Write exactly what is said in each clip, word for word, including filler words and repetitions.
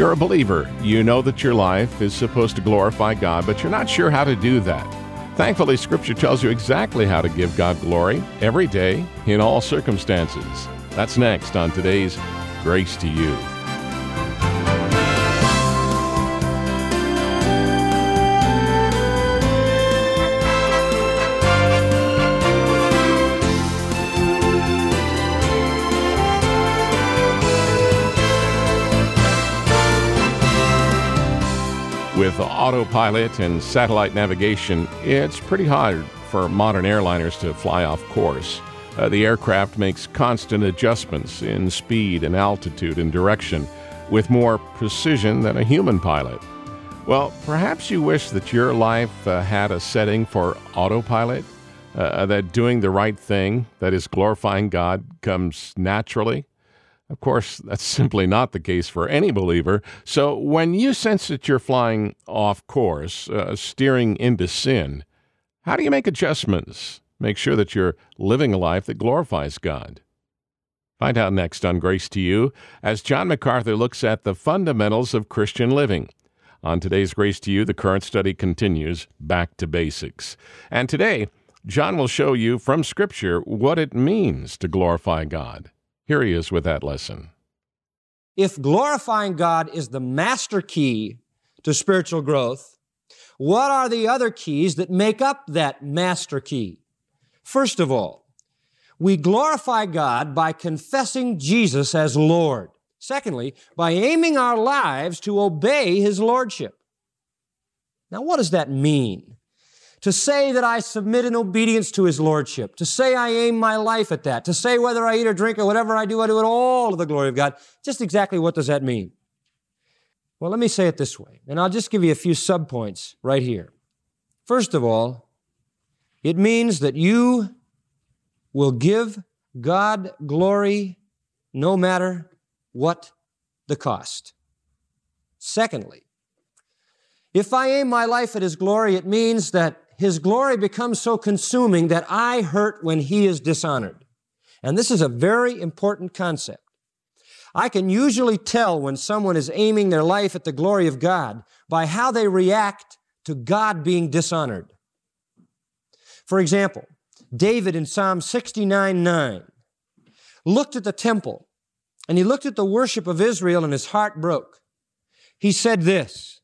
you're a believer, you know that your life is supposed to glorify God, but you're not sure how to do that. Thankfully, Scripture tells you exactly how to give God glory every day in all circumstances. That's next on today's Grace to You. With autopilot and satellite navigation, it's pretty hard for modern airliners to fly off course. Uh, the aircraft makes constant adjustments in speed and altitude and direction with more precision than a human pilot. Well, perhaps you wish that your life uh, had a setting for autopilot, uh, that doing the right thing, that is glorifying God, comes naturally. Of course, that's simply not the case for any believer. So when you sense that you're flying off course, uh, steering into sin, how do you make adjustments? Make sure that you're living a life that glorifies God. Find out next on Grace to You as John MacArthur looks at the fundamentals of Christian living. On today's Grace to You, the current study continues, Back to Basics. And today, John will show you from Scripture what it means to glorify God. Here he is with that lesson. If glorifying God is the master key to spiritual growth, what are the other keys that make up that master key? First of all, we glorify God by confessing Jesus as Lord. Secondly, by aiming our lives to obey His Lordship. Now, what does that mean? To say that I submit in obedience to His Lordship, to say I aim my life at that, to say whether I eat or drink or whatever I do, I do it all to the glory of God. Just exactly what does that mean? Well, let me say it this way, and I'll just give you a few subpoints right here. First of all, it means that you will give God glory no matter what the cost. Secondly, if I aim my life at His glory, it means that His glory becomes so consuming that I hurt when He is dishonored. And this is a very important concept. I can usually tell when someone is aiming their life at the glory of God by how they react to God being dishonored. For example, David in Psalm sixty-nine nine looked at the temple and he looked at the worship of Israel and his heart broke. He said this,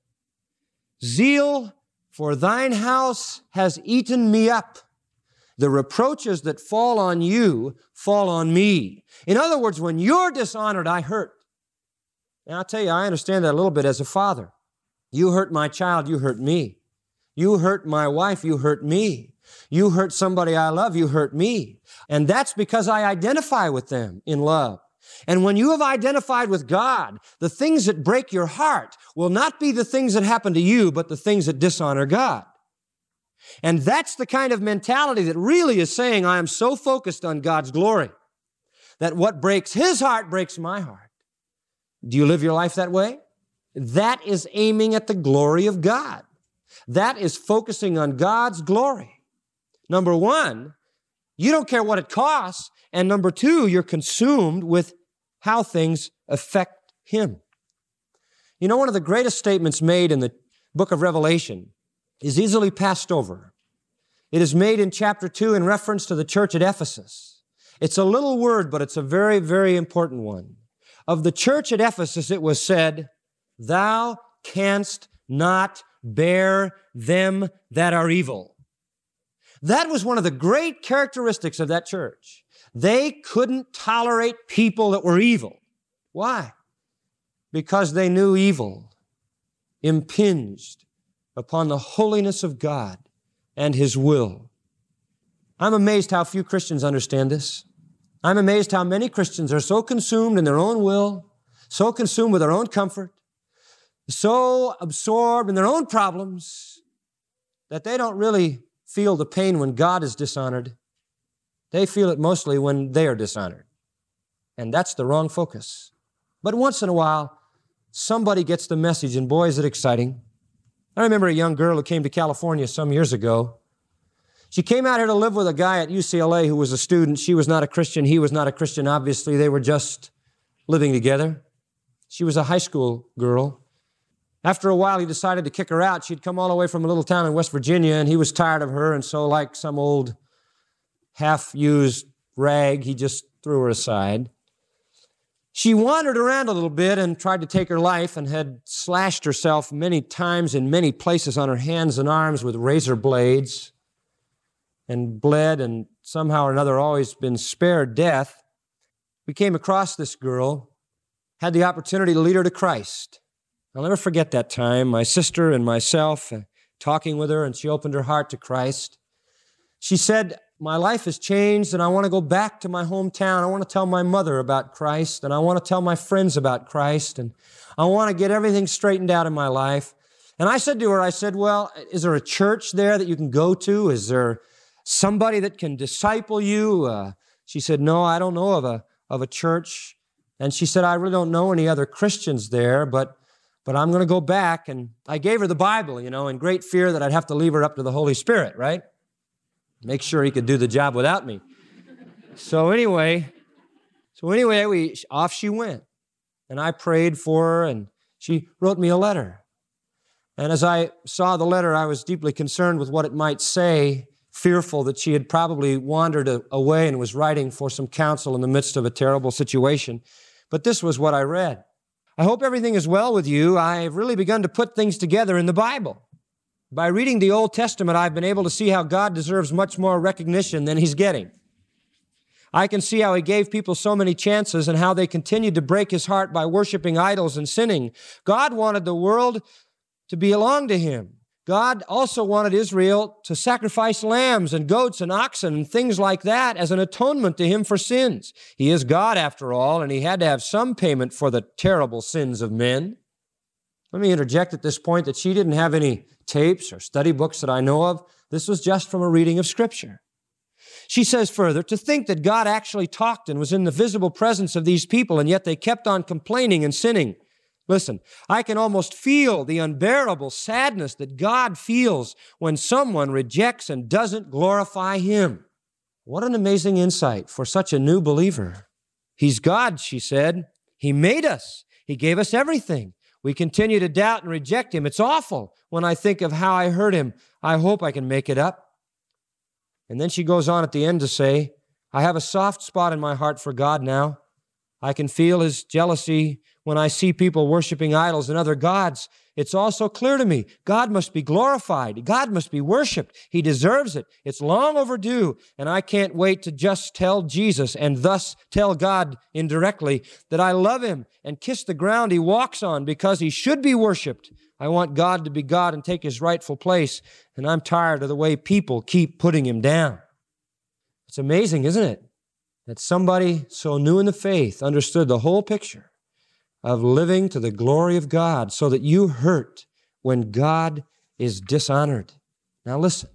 "Zeal for thine house has eaten me up. The reproaches that fall on you fall on me." In other words, when you're dishonored, I hurt. And I'll tell you, I understand that a little bit as a father. You hurt my child, you hurt me. You hurt my wife, you hurt me. You hurt somebody I love, you hurt me. And that's because I identify with them in love. And when you have identified with God, the things that break your heart will not be the things that happen to you, but the things that dishonor God. And that's the kind of mentality that really is saying, I am so focused on God's glory that what breaks His heart breaks my heart. Do you live your life that way? That is aiming at the glory of God. That is focusing on God's glory. Number one, you don't care what it costs. And number two, you're consumed with how things affect Him. You know, one of the greatest statements made in the book of Revelation is easily passed over. It is made in chapter two in reference to the church at Ephesus. It's a little word, but it's a very, very important one. Of the church at Ephesus, it was said, "Thou canst not bear them that are evil." That was one of the great characteristics of that church. They couldn't tolerate people that were evil. Why? Because they knew evil impinged upon the holiness of God and His will. I'm amazed how few Christians understand this. I'm amazed how many Christians are so consumed in their own will, so consumed with their own comfort, so absorbed in their own problems that they don't really feel the pain when God is dishonored. They feel it mostly when they are dishonored. And that's the wrong focus. But once in a while, somebody gets the message, and boy, is it exciting. I remember a young girl who came to California some years ago. She came out here to live with a guy at U C L A who was a student. She was not a Christian. He was not a Christian, obviously. They were just living together. She was a high school girl. After a while, he decided to kick her out. She'd come all the way from a little town in West Virginia, and he was tired of her, and so like some old half-used rag, he just threw her aside. She wandered around a little bit and tried to take her life and had slashed herself many times in many places on her hands and arms with razor blades and bled and somehow or another always been spared death. We came across this girl, had the opportunity to lead her to Christ. I'll never forget that time, my sister and myself uh, talking with her, and she opened her heart to Christ. She said, my life has changed, and I want to go back to my hometown. I want to tell my mother about Christ, and I want to tell my friends about Christ, and I want to get everything straightened out in my life. And I said to her, I said, well, is there a church there that you can go to? Is there somebody that can disciple you? Uh, she said, no, I don't know of a, of a church. And she said, I really don't know any other Christians there, but But I'm going to go back, and I gave her the Bible, you know, in great fear that I'd have to leave her up to the Holy Spirit, right? Make sure he could do the job without me. So anyway, so anyway, we off she went, and I prayed for her, and she wrote me a letter. And as I saw the letter, I was deeply concerned with what it might say, fearful that she had probably wandered away and was writing for some counsel in the midst of a terrible situation. But this was what I read. I hope everything is well with you. I've really begun to put things together in the Bible. By reading the Old Testament, I've been able to see how God deserves much more recognition than He's getting. I can see how He gave people so many chances and how they continued to break His heart by worshiping idols and sinning. God wanted the world to belong to Him. God also wanted Israel to sacrifice lambs and goats and oxen and things like that as an atonement to Him for sins. He is God after all, and He had to have some payment for the terrible sins of men. Let me interject at this point that she didn't have any tapes or study books that I know of. This was just from a reading of Scripture. She says further, to think that God actually talked and was in the visible presence of these people, and yet they kept on complaining and sinning. Listen, I can almost feel the unbearable sadness that God feels when someone rejects and doesn't glorify Him. What an amazing insight for such a new believer. He's God, she said. He made us. He gave us everything. We continue to doubt and reject Him. It's awful when I think of how I hurt Him. I hope I can make it up. And then she goes on at the end to say, I have a soft spot in my heart for God now. I can feel His jealousy when I see people worshiping idols and other gods. It's also clear to me, God must be glorified. God must be worshiped. He deserves it. It's long overdue, and I can't wait to just tell Jesus and thus tell God indirectly that I love Him and kiss the ground He walks on because He should be worshiped. I want God to be God and take His rightful place, and I'm tired of the way people keep putting Him down. It's amazing, isn't it, that somebody so new in the faith understood the whole picture of living to the glory of God so that you hurt when God is dishonored. Now listen,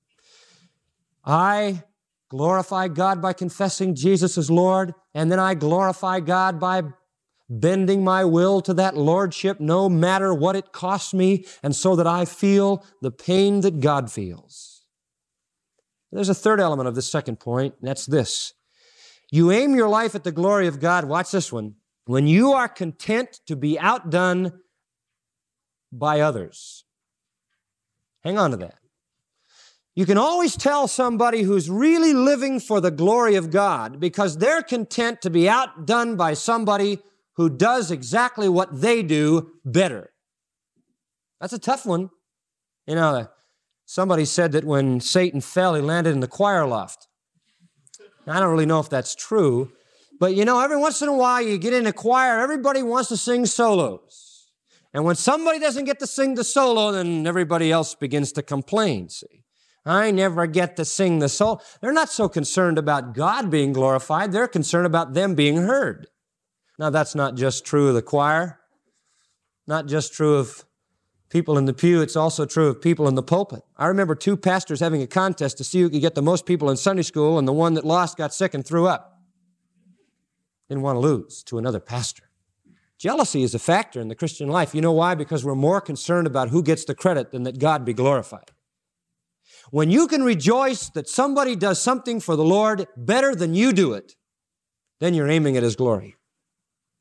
I glorify God by confessing Jesus as Lord, and then I glorify God by bending my will to that lordship no matter what it costs me, and so that I feel the pain that God feels. There's a third element of this second point, and that's this. You aim your life at the glory of God, watch this one, when you are content to be outdone by others. Hang on to that. You can always tell somebody who's really living for the glory of God because they're content to be outdone by somebody who does exactly what they do better. That's a tough one. You know, somebody said that when Satan fell, he landed in the choir loft. I don't really know if that's true, but you know, every once in a while you get in a choir, everybody wants to sing solos. And when somebody doesn't get to sing the solo, then everybody else begins to complain, see. I never get to sing the solo. They're not so concerned about God being glorified, they're concerned about them being heard. Now, that's not just true of the choir, not just true of people in the pew, it's also true of people in the pulpit. I remember two pastors having a contest to see who could get the most people in Sunday school, and the one that lost got sick and threw up. Didn't want to lose to another pastor. Jealousy is a factor in the Christian life. You know why? Because we're more concerned about who gets the credit than that God be glorified. When you can rejoice that somebody does something for the Lord better than you do it, then you're aiming at His glory.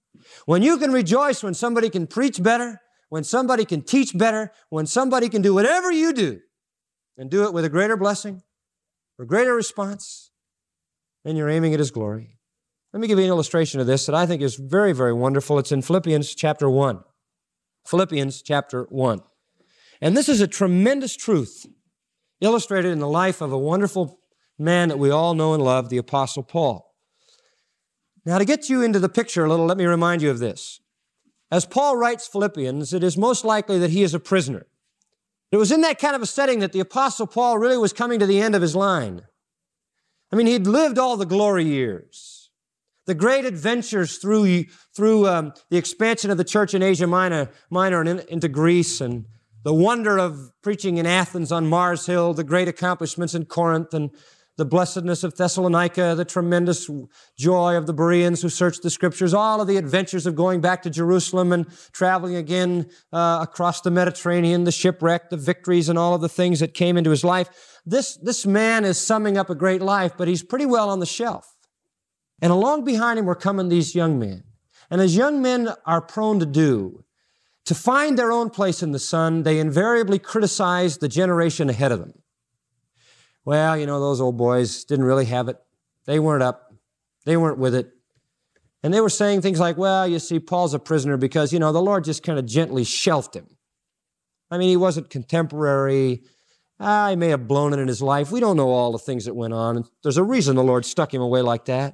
When you can rejoice when somebody can preach better, when somebody can teach better, when somebody can do whatever you do and do it with a greater blessing or greater response, then you're aiming at His glory. Let me give you an illustration of this that I think is very, very wonderful. It's in Philippians chapter one. Philippians chapter one. And this is a tremendous truth illustrated in the life of a wonderful man that we all know and love, the Apostle Paul. Now, to get you into the picture a little, let me remind you of this. As Paul writes Philippians, it is most likely that he is a prisoner. It was in that kind of a setting that the Apostle Paul really was coming to the end of his line. I mean, he'd lived all the glory years, the great adventures through, through um, the expansion of the church in Asia Minor, Minor and in, into Greece, and the wonder of preaching in Athens on Mars Hill, the great accomplishments in Corinth, and the blessedness of Thessalonica, the tremendous joy of the Bereans who searched the Scriptures, all of the adventures of going back to Jerusalem and traveling again uh, across the Mediterranean, the shipwreck, the victories, and all of the things that came into his life. This, this man is summing up a great life, but he's pretty well on the shelf. And along behind him were coming these young men. And as young men are prone to do, to find their own place in the sun, they invariably criticize the generation ahead of them. Well, you know, those old boys didn't really have it. They weren't up. They weren't with it. And they were saying things like, well, you see, Paul's a prisoner because, you know, the Lord just kind of gently shelved him. I mean, he wasn't contemporary. Ah, he may have blown it in his life. We don't know all the things that went on. There's a reason the Lord stuck him away like that.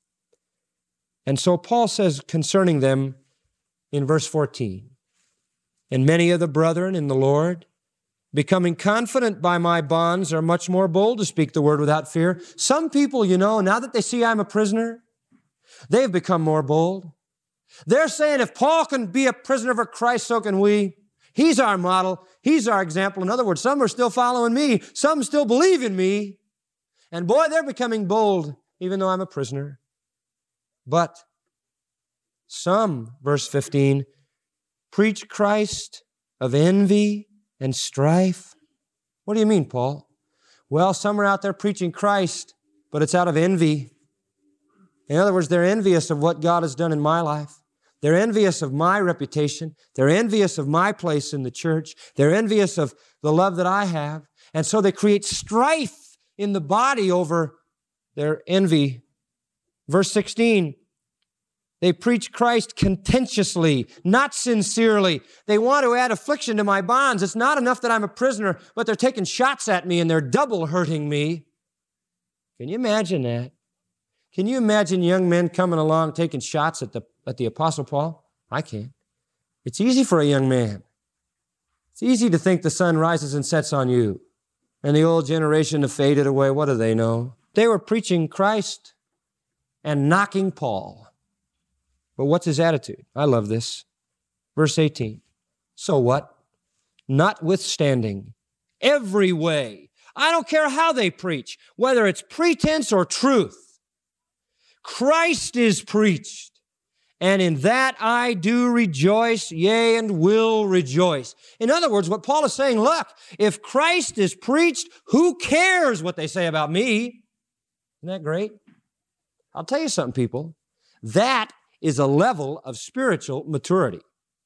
And so Paul says concerning them in verse fourteen, and many of the brethren in the Lord, becoming confident by my bonds, are much more bold to speak the word without fear. Some people, you know, now that they see I'm a prisoner, they've become more bold. They're saying if Paul can be a prisoner for Christ, so can we. He's our model. He's our example. In other words, some are still following me. Some still believe in me. And boy, they're becoming bold, even though I'm a prisoner. But some, verse fifteen, preach Christ of envy and strife. What do you mean, Paul? Well, some are out there preaching Christ, but it's out of envy. In other words, they're envious of what God has done in my life. They're envious of my reputation. They're envious of my place in the church. They're envious of the love that I have. And so they create strife in the body over their envy. Verse sixteen, they preach Christ contentiously, not sincerely. They want to add affliction to my bonds. It's not enough that I'm a prisoner, but they're taking shots at me and they're double hurting me. Can you imagine that? Can you imagine young men coming along taking shots at the, at the Apostle Paul? I can't. It's easy for a young man. It's easy to think the sun rises and sets on you. And the old generation have faded away. What do they know? They were preaching Christ and knocking Paul. But what's his attitude? I love this. Verse eighteen. So what? Notwithstanding, every way, I don't care how they preach, whether it's pretense or truth, Christ is preached, and in that I do rejoice, yea, and will rejoice. In other words, what Paul is saying, look, if Christ is preached, who cares what they say about me? Isn't that great? I'll tell you something, people. That is a level of spiritual maturity.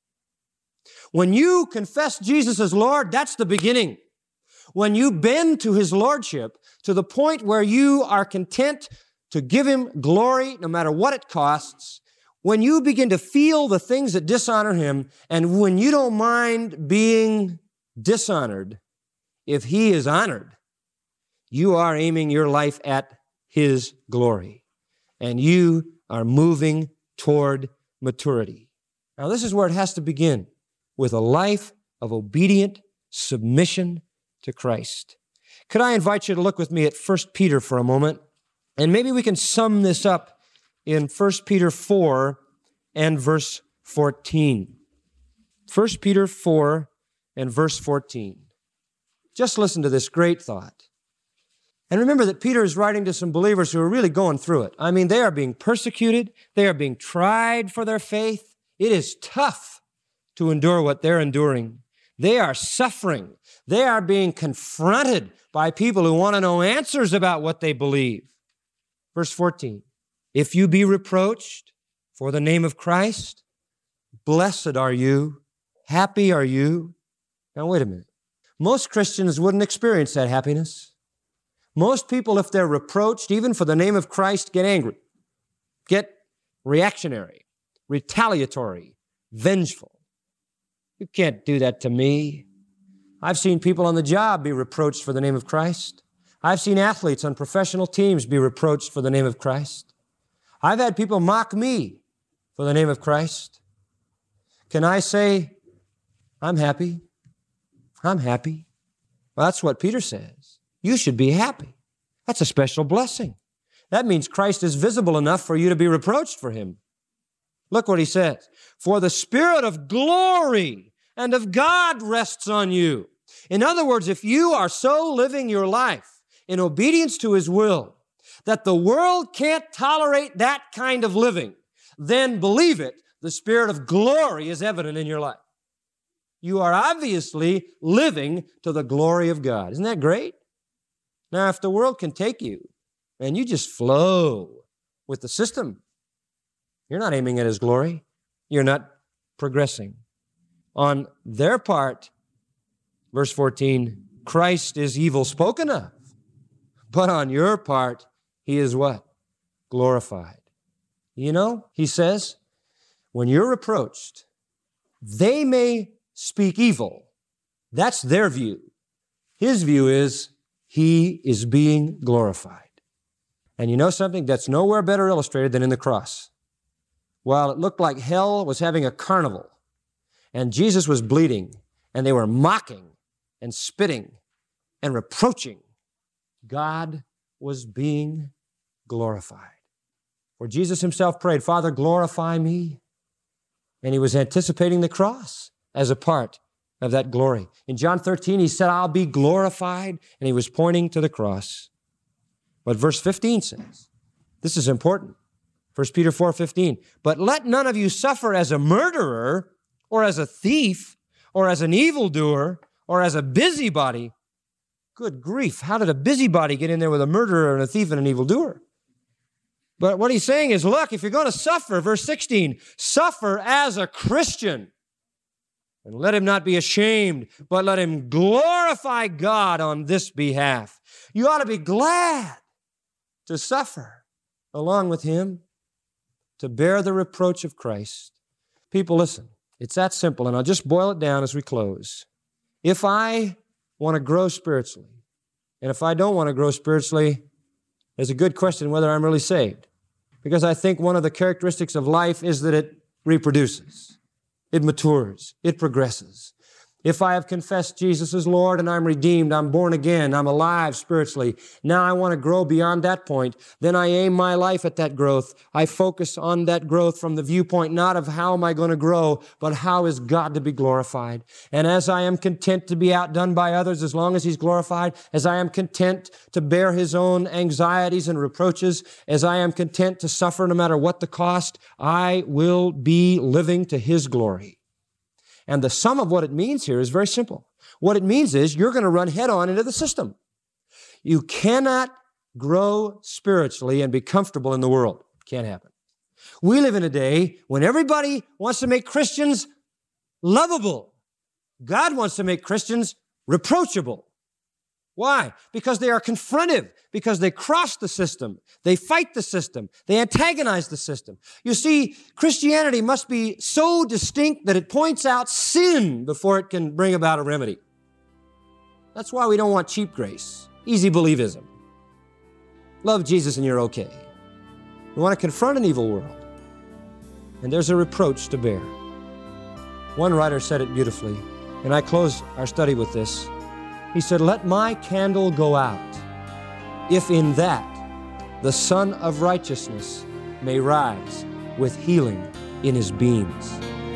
When you confess Jesus as Lord, that's the beginning. When you bend to His Lordship to the point where you are content to give Him glory no matter what it costs, when you begin to feel the things that dishonor Him, and when you don't mind being dishonored if He is honored, you are aiming your life at His glory, and you are moving toward maturity. Now, this is where it has to begin, with a life of obedient submission to Christ. Could I invite you to look with me at First Peter for a moment? And maybe we can sum this up in First Peter four and verse fourteen. First Peter four and verse fourteen. Just listen to this great thought. And remember that Peter is writing to some believers who are really going through it. I mean, they are being persecuted. They are being tried for their faith. It is tough to endure what they're enduring. They are suffering. They are being confronted by people who want to know answers about what they believe. Verse fourteen, if you be reproached for the name of Christ, Blessed are you. Happy are you. Now, wait a minute. Most Christians wouldn't experience that happiness. Most people, if they're reproached, even for the name of Christ, get angry, get reactionary, retaliatory, vengeful. You can't do that to me. I've seen people on the job be reproached for the name of Christ. I've seen athletes on professional teams be reproached for the name of Christ. I've had people mock me for the name of Christ. Can I say, I'm happy? I'm happy. Well, that's what Peter says. You should be happy. That's a special blessing. That means Christ is visible enough for you to be reproached for him. Look what he says. For the Spirit of glory and of God rests on you. In other words, if you are so living your life in obedience to his will that the world can't tolerate that kind of living, then believe it, the Spirit of glory is evident in your life. You are obviously living to the glory of God. Isn't that great? Now, if the world can take you and you just flow with the system, you're not aiming at his glory. You're not progressing. On their part, verse fourteen, Christ is evil spoken of. But on your part, he is what? Glorified. You know, he says, when you're reproached, they may speak evil. That's their view. His view is he is being glorified. And you know something? That's nowhere better illustrated than in the cross. While it looked like hell was having a carnival, and Jesus was bleeding, and they were mocking and spitting and reproaching, God was being glorified. For Jesus himself prayed, Father, glorify me. And he was anticipating the cross as a part of that glory. In John thirteen, he said, I'll be glorified, and he was pointing to the cross. But verse fifteen says, this is important. First Peter four fifteen, but let none of you suffer as a murderer, or as a thief, or as an evildoer, or as a busybody. Good grief, how did a busybody get in there with a murderer and a thief and an evildoer? But what he's saying is, look, if you're going to suffer, verse sixteen, suffer as a Christian. And let him not be ashamed, but let him glorify God on this behalf. You ought to be glad to suffer along with him, to bear the reproach of Christ. People, listen, it's that simple, and I'll just boil it down as we close. If I want to grow spiritually, and if I don't want to grow spiritually, there's a good question whether I'm really saved. Because I think one of the characteristics of life is that it reproduces. It matures. It progresses. If I have confessed Jesus as Lord and I'm redeemed, I'm born again, I'm alive spiritually, now I want to grow beyond that point, then I aim my life at that growth. I focus on that growth from the viewpoint not of how am I going to grow, but how is God to be glorified. And as I am content to be outdone by others as long as he's glorified, as I am content to bear his own anxieties and reproaches, as I am content to suffer no matter what the cost, I will be living to his glory. And the sum of what it means here is very simple. What it means is you're going to run head on into the system. You cannot grow spiritually and be comfortable in the world. Can't happen. We live in a day when everybody wants to make Christians lovable. God wants to make Christians reproachable. Why? Because they are confrontive, because they cross the system, they fight the system, they antagonize the system. You see, Christianity must be so distinct that it points out sin before it can bring about a remedy. That's why we don't want cheap grace, easy believism. Love Jesus and you're okay. We want to confront an evil world, and there's a reproach to bear. One writer said it beautifully, and I close our study with this. He said, let my candle go out, if in that the Son of Righteousness may rise with healing in his beams.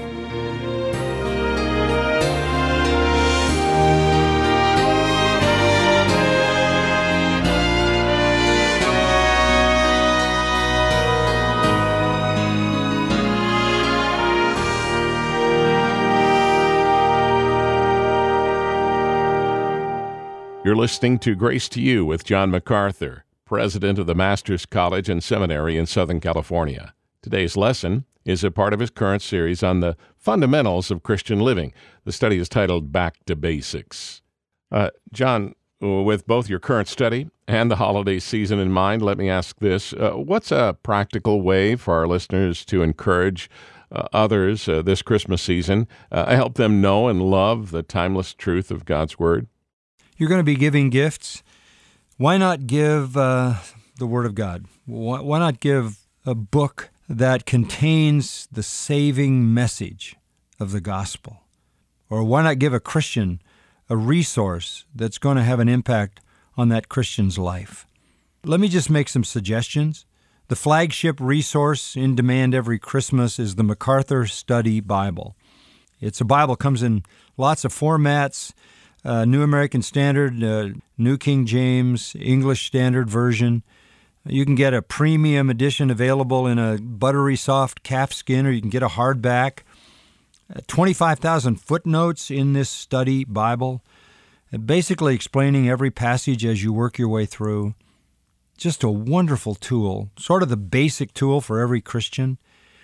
You're listening to Grace to You with John MacArthur, president of the Master's College and Seminary in Southern California. Today's lesson, is a part of his current series on the fundamentals of Christian living. The study is titled Back to Basics. Uh, John, with both your current study and the holiday season in mind, let me ask this. Uh, what's a practical way for our listeners to encourage uh, others uh, this Christmas season, uh, help them know and love the timeless truth of God's Word? You're going to be giving gifts. Why not give uh, the Word of God? Why, why not give a book that contains the saving message of the gospel? Or why not give a Christian a resource that's going to have an impact on that Christian's life? Let me just make some suggestions. The flagship resource in demand every Christmas is the MacArthur Study Bible. It's a Bible, comes in lots of formats, uh, New American Standard, uh, New King James, English Standard Version. You can get a premium edition available in a buttery soft calfskin, or you can get a hardback. twenty-five thousand footnotes in this study Bible, basically explaining every passage as you work your way through. Just a wonderful tool, sort of the basic tool for every Christian.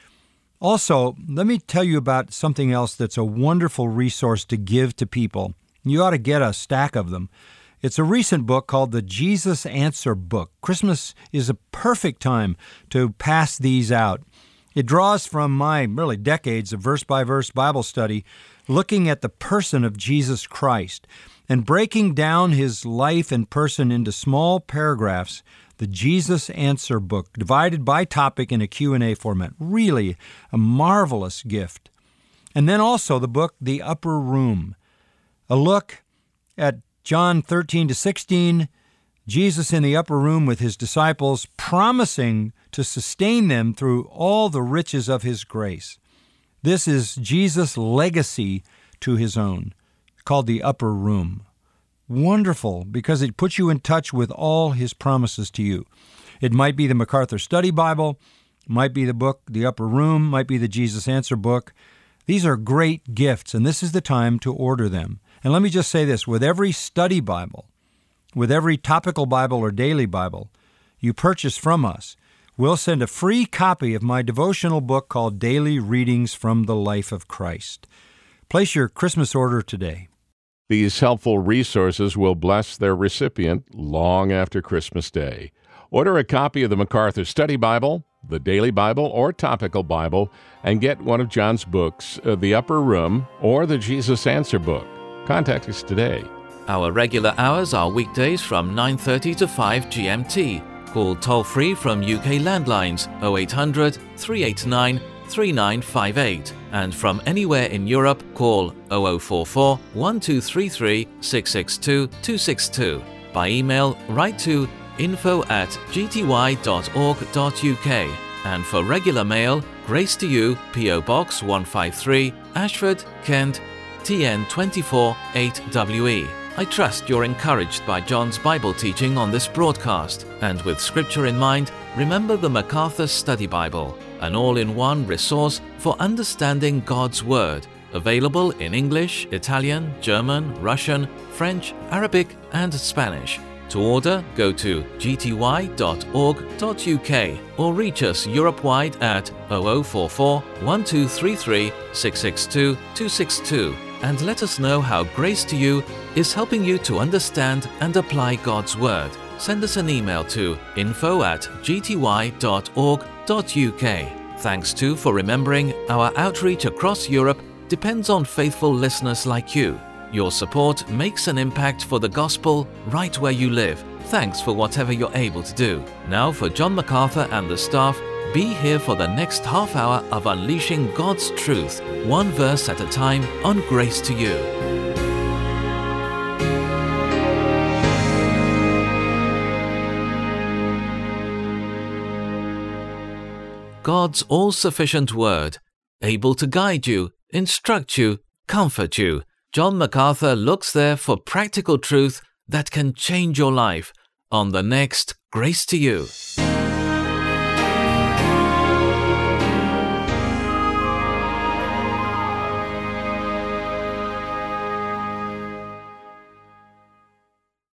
Also, let me tell you about something else that's a wonderful resource to give to people. You ought to get a stack of them. It's a recent book called the Jesus Answer Book. Christmas is a perfect time to pass these out. It draws from my really decades of verse-by-verse Bible study, looking at the person of Jesus Christ and breaking down his life and person into small paragraphs. The Jesus Answer Book, divided by topic in a Q and A format. Really a marvelous gift. And then also the book, The Upper Room, a look at John thirteen to sixteen, Jesus in the upper room with his disciples, promising to sustain them through all the riches of his grace. This is Jesus' legacy to his own, called The Upper Room. Wonderful, because it puts you in touch with all his promises to you. It might be the MacArthur Study Bible, might be the book, The Upper Room, might be the Jesus Answer Book. These are great gifts, and this is the time to order them. And let me just say this, with every study Bible, with every topical Bible or daily Bible you purchase from us, we'll send a free copy of my devotional book called Daily Readings from the Life of Christ. Place your Christmas order today. These helpful resources will bless their recipient long after Christmas Day. Order a copy of the MacArthur Study Bible, the Daily Bible, or Topical Bible, and get one of John's books, uh, The Upper Room or the Jesus Answer Book. Contact us today. Our regular hours are weekdays from nine thirty to five G M T. Call toll-free from U K landlines oh eight hundred, three eight nine, three nine five eight. And from anywhere in Europe, call oh oh four four, one two three three, six six two, two six two. By email, write to info at g t y dot org dot u k. And for regular mail, Grace to You, P O Box one five three, Ashford, Kent, T N two four eight W E. I trust you're encouraged by John's Bible teaching on this broadcast, and with Scripture in mind, remember the MacArthur Study Bible, an all-in-one resource for understanding God's Word, available in English, Italian, German, Russian, French, Arabic, and Spanish. To order, go to g t y dot org dot u k or reach us Europe-wide at oh oh four four, one two three three, six six two, two six two and let us know how Grace to You is helping you to understand and apply God's Word. Send us an email to info at g t y dot org dot u k. Thanks too for remembering our outreach across Europe depends on faithful listeners like you. Your support makes an impact for the gospel right where you live. Thanks for whatever you're able to do. Now for John MacArthur and the staff, be here for the next half hour of unleashing God's truth, one verse at a time on Grace to You. God's all-sufficient word, able to guide you, instruct you, comfort you. John MacArthur looks there for practical truth that can change your life on the next Grace to You.